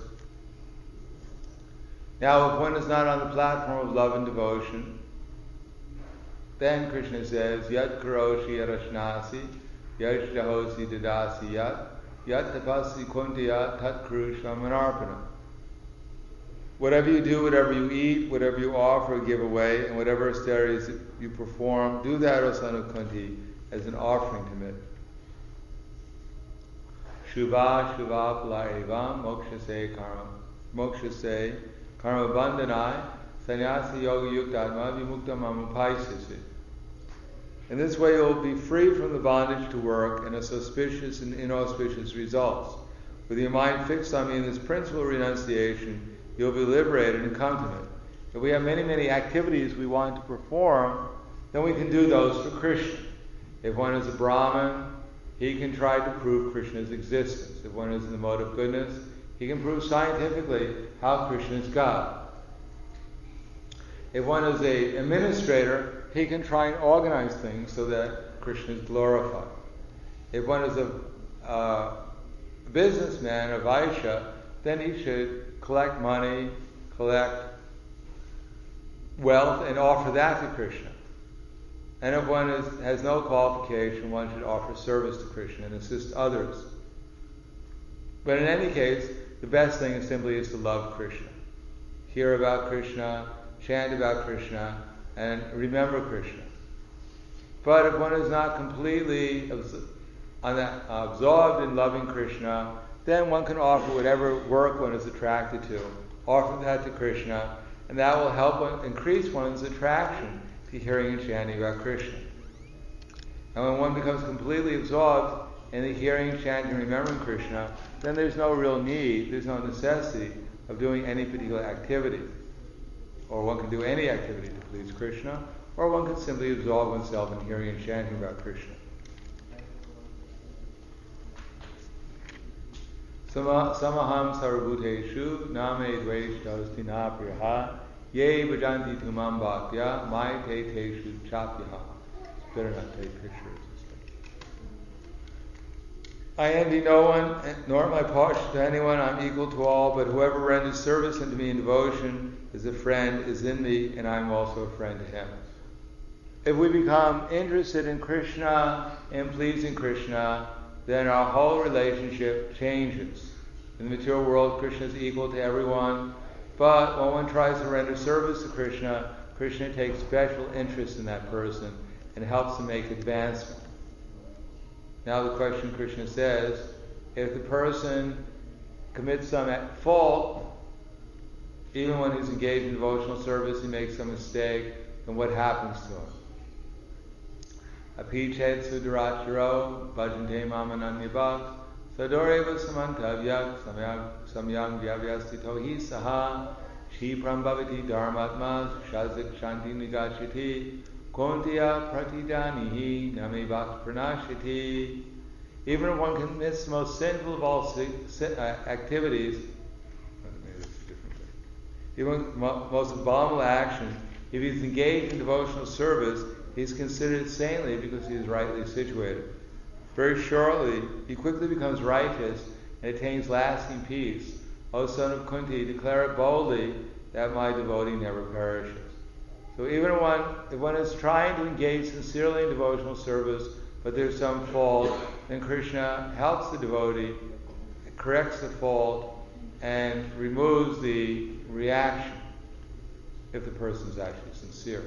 Now, if one is not on the platform of love and devotion, then Krishna says, Yat karoshi yarashnasi, Yat jahosi dadasi yat, Yat tapasi kuntiya tat krushva manarpana. Whatever you do, whatever you eat, whatever you offer or give away, and whatever austerities you perform, do that, O son of Kunti, as an offering to me. Shubha Shubha Palaevam Moksha Se Karma Moksha Se Karma Bandhanai Sannyasi Yoga Yuktadma Vimukta Mamupaisisi. In this way you will be free from the bondage to work and its auspicious and inauspicious results. With your mind fixed on me in this principle of renunciation, you'll be liberated and come to me. If we have many, many activities we want to perform, then we can do those for Krishna. If one is a Brahmin, he can try to prove Krishna's existence. If one is in the mode of goodness, he can prove scientifically how Krishna is God. If one is a administrator, he can try and organize things so that Krishna is glorified. If one is a uh, businessman, a Vaishya, then he should collect money, collect wealth, and offer that to Krishna. And if one is, has no qualification, one should offer service to Krishna and assist others. But in any case, the best thing is simply is to love Krishna. Hear about Krishna, chant about Krishna, and remember Krishna. But if one is not completely absorbed in loving Krishna, then one can offer whatever work one is attracted to. Offer that to Krishna, and that will help one increase one's attraction to hearing and chanting about Krishna. And when one becomes completely absorbed in the hearing, chanting, and remembering Krishna, then there's no real need, there's no necessity of doing any particular activity. Or one can do any activity to please Krishna, or one can simply absorb oneself in hearing and chanting about Krishna. Samaham sarvabhuteshu name dvaishtasthi na priyaha ye bhajanti tumam bhaktya mai te teshu chapyaha. Better not take pictures. I envy no one, nor am I partial to anyone. I'm equal to all, but whoever renders service unto me in devotion is a friend, is in me, and I'm also a friend to him. If we become interested in Krishna and pleasing Krishna, then our whole relationship changes. In the material world, Krishna is equal to everyone, but when one tries to render service to Krishna, Krishna takes special interest in that person and helps to make advancement. Now the question Krishna says, if the person commits some fault, even when he's engaged in devotional service, he makes some mistake, then what happens to him? Apichet sudarachiro bhajante mamananyabha sadoreva samantavyak samyang vyavyastito hi saha shipram bhavati dharmatma shazik shanti nigachiti kontiya pratidanihi name bhakt pranashiti. Even if one commits the most sinful of all sin, uh, activities, even the most abominable action, if he's engaged in devotional service, he's considered saintly because he is rightly situated. Very shortly, he quickly becomes righteous and attains lasting peace. O son of Kunti, declare it boldly that my devotee never perishes. So even if one, if one is trying to engage sincerely in devotional service, but there's some fault, then Krishna helps the devotee, corrects the fault, and removes the reaction if the person is actually sincere.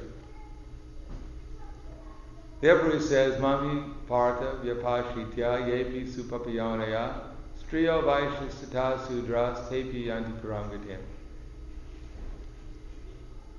Therefore he says, Mami Partha Vyapashitya Yepi Supapayonaya Striyo Vaishya Sita Sudras Tepi Yanti Parangatim.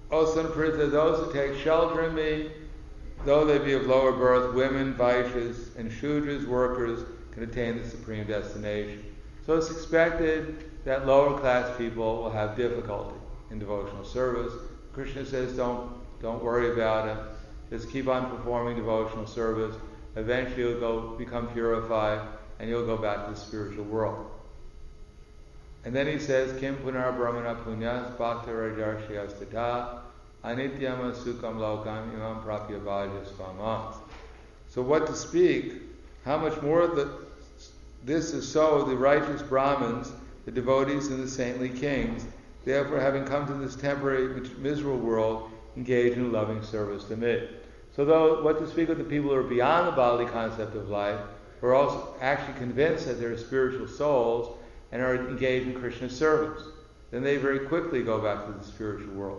O son Pritha, those who take shelter in me, though they be of lower birth, women, Vaishyas, and Shudras, workers, can attain the supreme destination. So it's expected that lower class people will have difficulty in devotional service. Krishna says, don't, don't worry about it. Just keep on performing devotional service. Eventually you'll go become purified and you'll go back to the spiritual world. And then he says, Kim punar brahmana punyas bhakta rajarshiyas tata anityam sukam lokam imam prapya bhajas vama. So what to speak? How much more that this is so, the righteous Brahmins, the devotees and the saintly kings, therefore having come to this temporary miserable world, engage in loving service to me. So though, what to speak of the people who are beyond the bodily concept of life, who are also actually convinced that they're spiritual souls and are engaged in Krishna's service, then they very quickly go back to the spiritual world.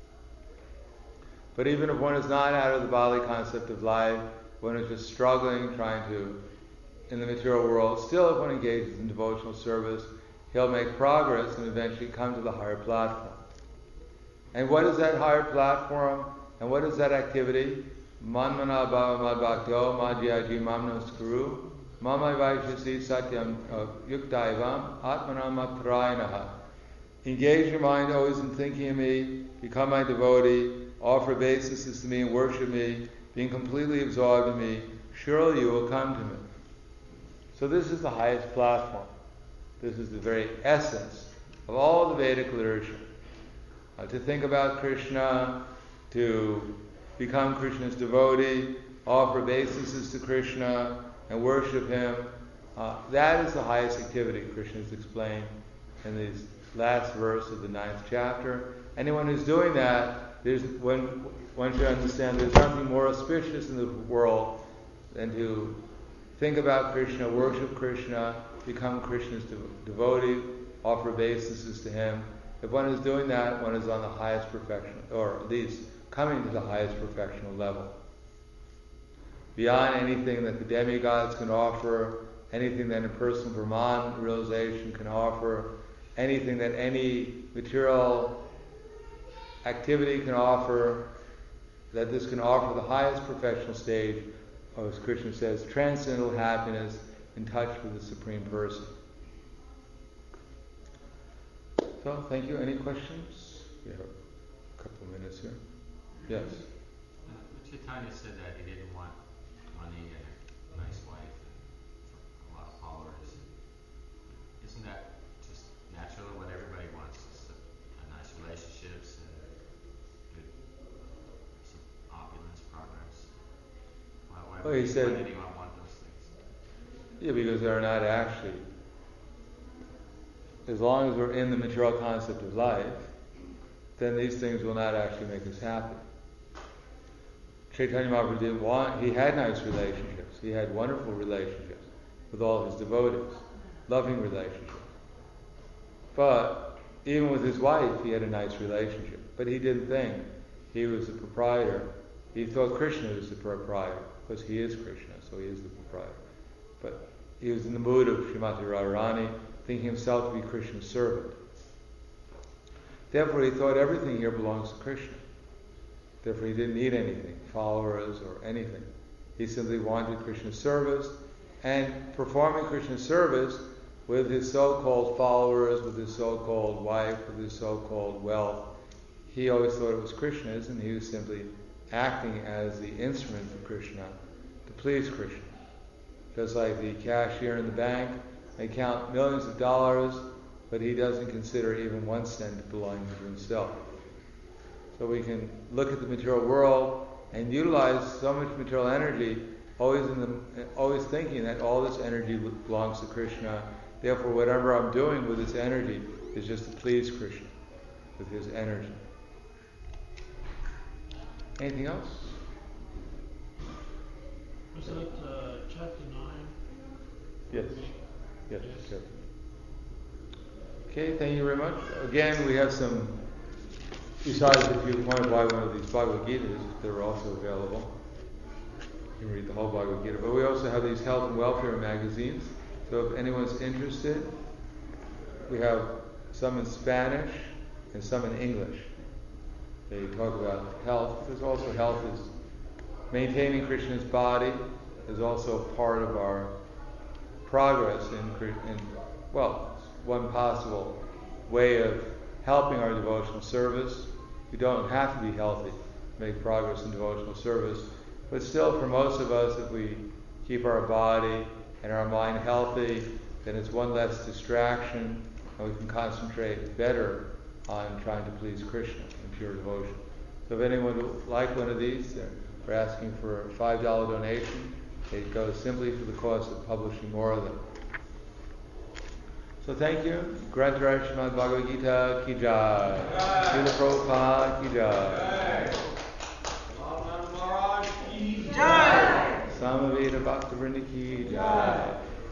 But even if one is not out of the bodily concept of life, one is just struggling, trying to, in the material world, still if one engages in devotional service, he'll make progress and eventually come to the higher platform. And what is that higher platform? And what is that activity? Manmana bhava madbhakto madhyaji mamnos guru mamai vaishasi satyam yuktaivam atmanam matrayanaha. Engage your mind always in thinking of me, become my devotee, offer obeisances to me and worship me, being completely absorbed in me, surely you will come to me. So this is the highest platform. This is the very essence of all the Vedic literature. Uh, to think about Krishna, to become Krishna's devotee, offer obeisances to Krishna, and worship him, uh, that is the highest activity, Krishna has explained in this last verse of the ninth chapter. Anyone who's doing that, there's when one should understand there's nothing more auspicious in the world than to think about Krishna, worship Krishna, become Krishna's de- devotee, offer obeisances to him. If one is doing that, one is on the highest perfection, or at least coming to the highest perfectional level. Beyond anything that the demigods can offer, anything that a personal Brahman realization can offer, anything that any material activity can offer, that this can offer the highest perfectional stage, or as Krishna says, transcendental happiness in touch with the Supreme Person. So, thank you. Any questions? We have a couple of minutes here. Yes? Uh, Chaitanya said that he didn't want money and a nice wife and a lot of followers. Isn't that just naturally what everybody wants? Just a, a nice relationships and good, some opulence, progress. Why, why, Well, he why said, did he not want those things? Yeah, because they're not actually. As long as we're in the material concept of life, then these things will not actually make us happy. Chaitanya Mahaprabhu didn't want, he had nice relationships. He had wonderful relationships with all his devotees, loving relationships. But even with his wife, he had a nice relationship. But he didn't think he was the proprietor. He thought Krishna was the proprietor, because he is Krishna, so he is the proprietor. But he was in the mood of Srimati Radharani, thinking himself to be Krishna's servant. Therefore, he thought everything here belongs to Krishna. Therefore, he didn't need anything, followers or anything. He simply wanted Krishna's service, and performing Krishna's service with his so-called followers, with his so-called wife, with his so-called wealth. He always thought it was Krishna's, and he was simply acting as the instrument for Krishna to please Krishna. Just like the cashier in the bank may count millions of dollars, but he doesn't consider even one cent belonging to himself. So we can look at the material world and utilize so much material energy, always in the, always thinking that all this energy belongs to Krishna. Therefore, whatever I'm doing with this energy is just to please Krishna with his energy. Anything else? Was that uh, chapter nine? Yes. Yes. Yes. Okay, thank you very much. Again, we have some, besides if you want to buy one of these Bhagavad Gitas, they're also available. You can read the whole Bhagavad Gita. But we also have these health and welfare magazines. So if anyone's interested, we have some in Spanish and some in English. they talk about health, because also health is maintaining Krishna's body is also part of our progress in, in well, one possible way of helping our devotional service. We don't have to be healthy to make progress in devotional service, but still for most of us, if we keep our body and our mind healthy, then it's one less distraction, and we can concentrate better on trying to please Krishna in pure devotion. So if anyone would like one of these, we're asking for a five dollar donation. It goes simply for the cost of publishing more of them. So thank you. Grantaraj Srimad Bhagavad Gita ki jai. Srila Prabhupada ki jai. Maharaj ki jai. Samaveda Bhaktivinoda ki jai.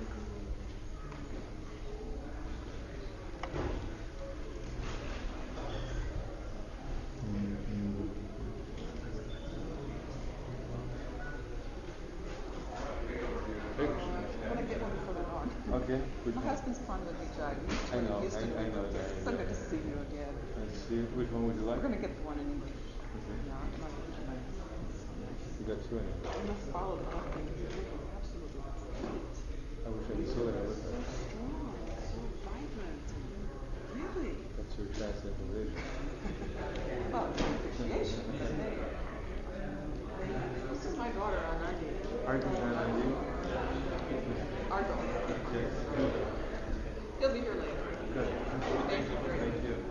Okay. My husband's fond of the jug. I know, Used to I- I know that. So good to see you again. Let's see, which one would you like? We're going to get the one in English. Okay. Yeah, I'm not going to tonight. You got two in it. I must follow the book. Absolutely great. I wish I could see what I was. So strong, so vibrant. Really? That's your translation. Well, it's an appreciation. Hey. This is my daughter on ninety. Aren't you trying to do? Our daughter. Yes. He'll be here later. Good. Thank you very much. Thank you.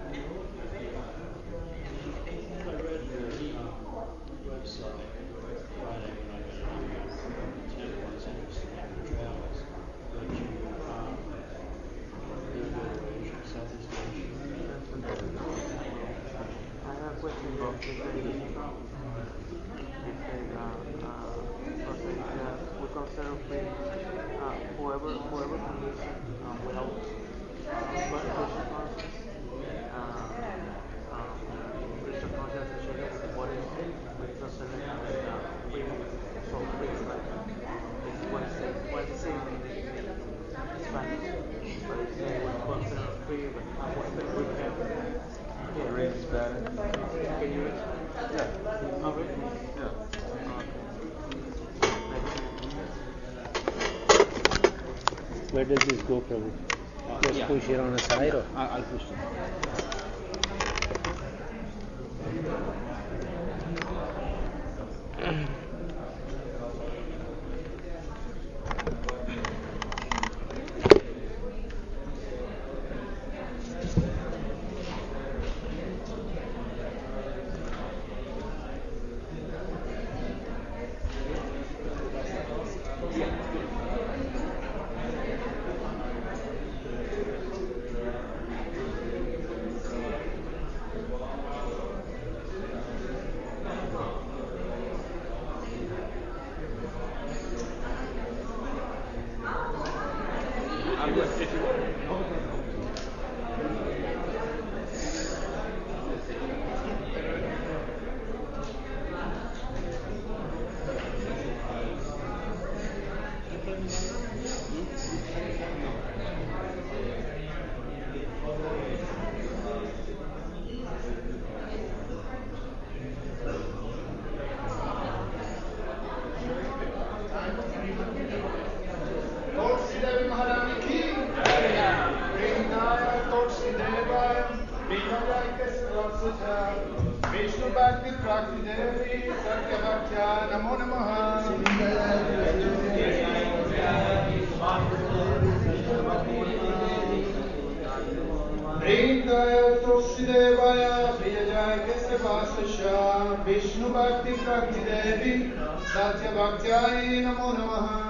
I read your uh, website Friday when I got here. Ten was interesting in your travels. That you um, did Asia, Southeast Asia. I have a question about the It says, uh, uh, because uh, we consider free uh, whoever whoever can listen uh, without uh, but Christian conscience. Uh, uh, Christian conscience is just what is the select uh, free, so free is like it's what it says, what it says in the in Spanish, but it says we consider free, but uh, what the we can. Yeah. Read Spanish? Can you read? Yeah. Oh, really? Yeah. Where does this go, Prabhu? Just yeah. push it on the side or? I'll, I'll push it. Vishnu Bhakti Prakti Devi Satya Bhaktya Namo Namaha Vrindaya Tulsi Devaya Priyajaya Kesya Vasasya Vishnu Bhakti Prakti Devi Satya Bhaktya Namo Namaha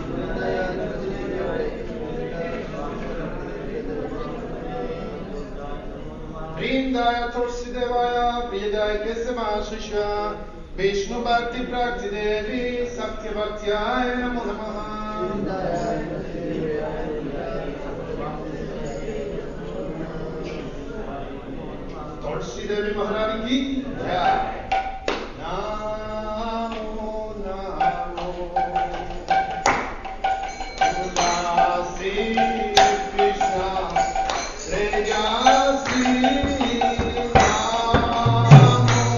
Vrindaya Tulsi Devaya Priyajaya Kesya Vasasya Vishnu Bhakti Prakti Devi Satya Bhaktya Namo Namaha Tulsi Devi Maharani ki jai. Namo Namo Tulasi Krishna Rejasi Namo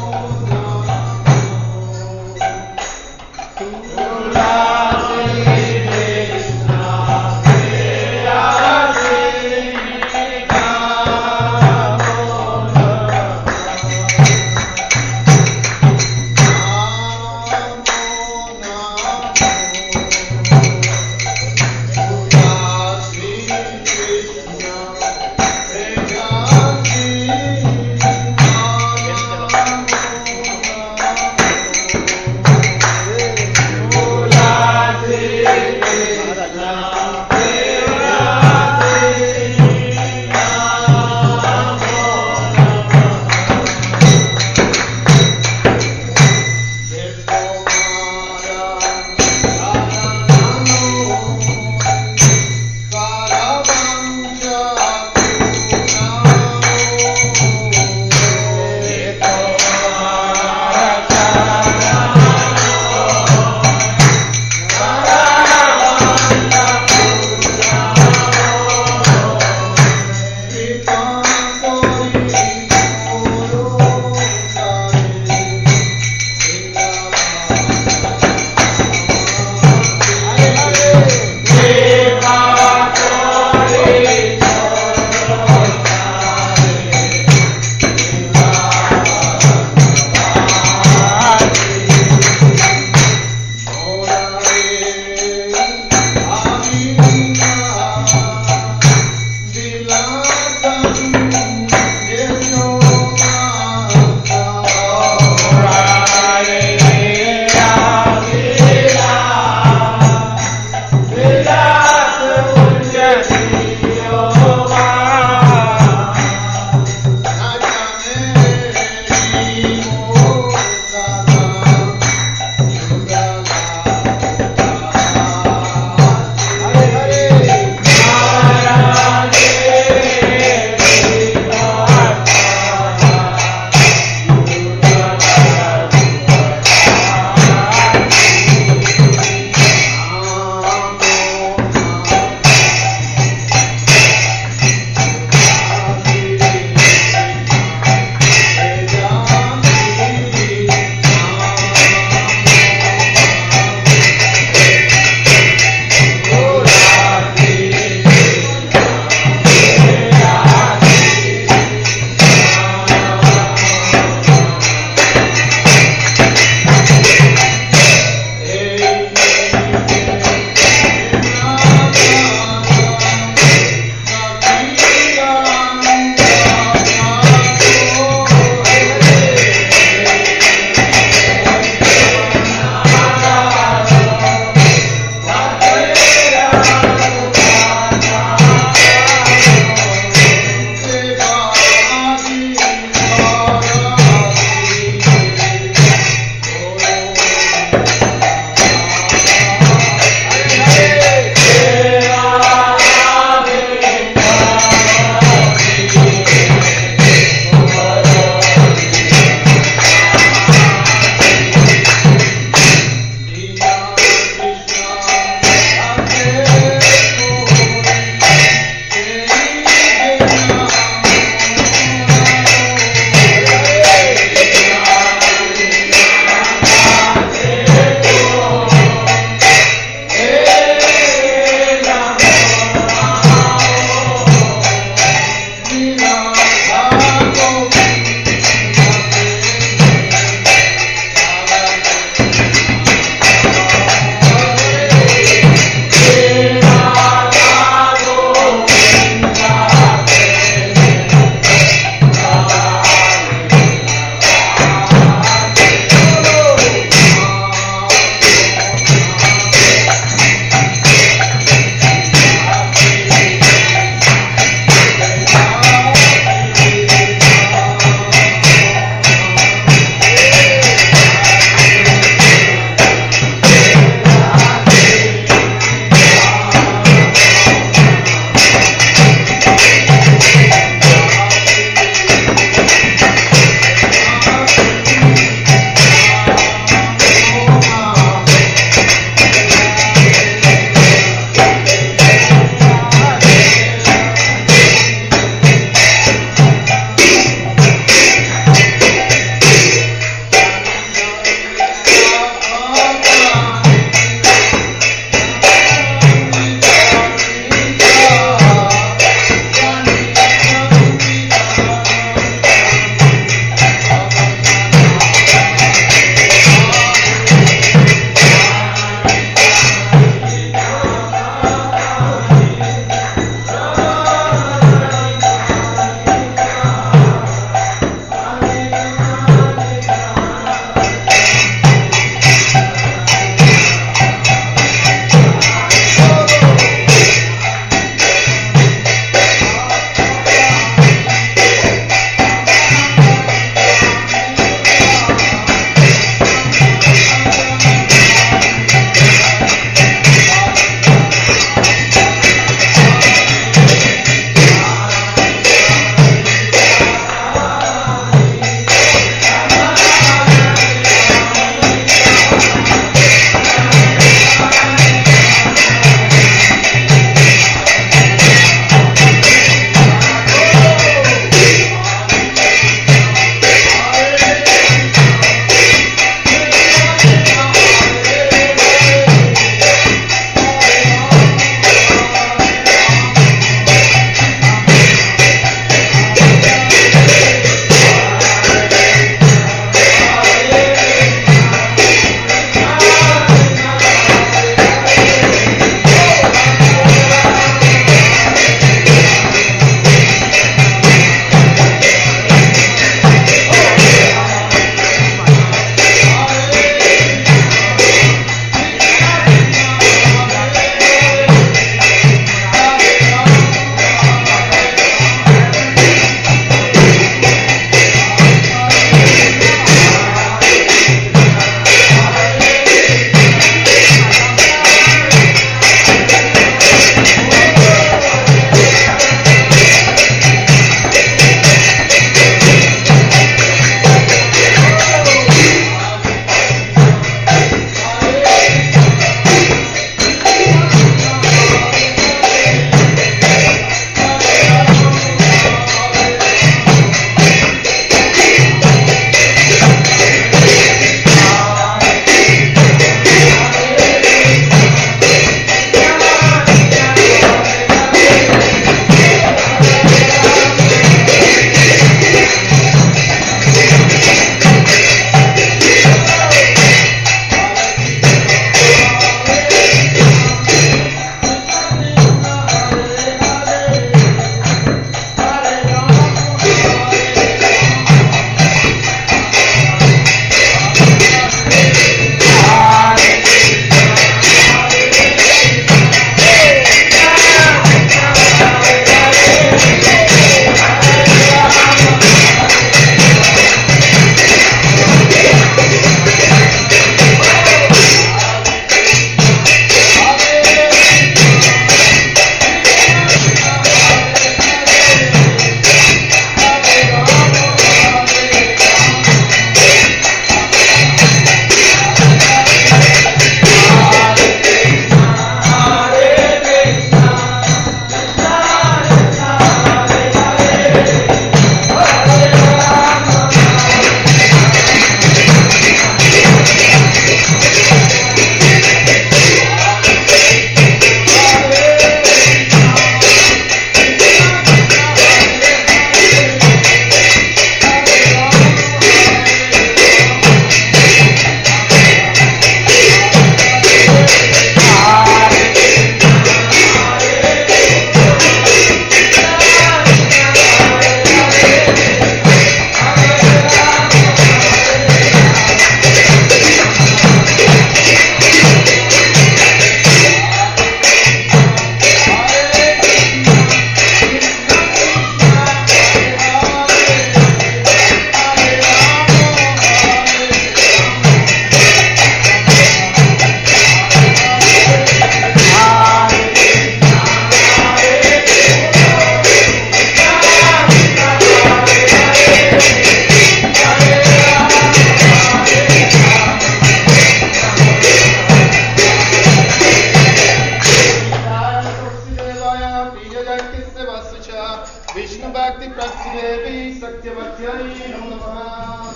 सत्यवत्याय नमो नमः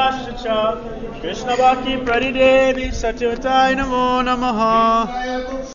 Krishna Bhakti Prati Devi Satyavatai Namo Namaha.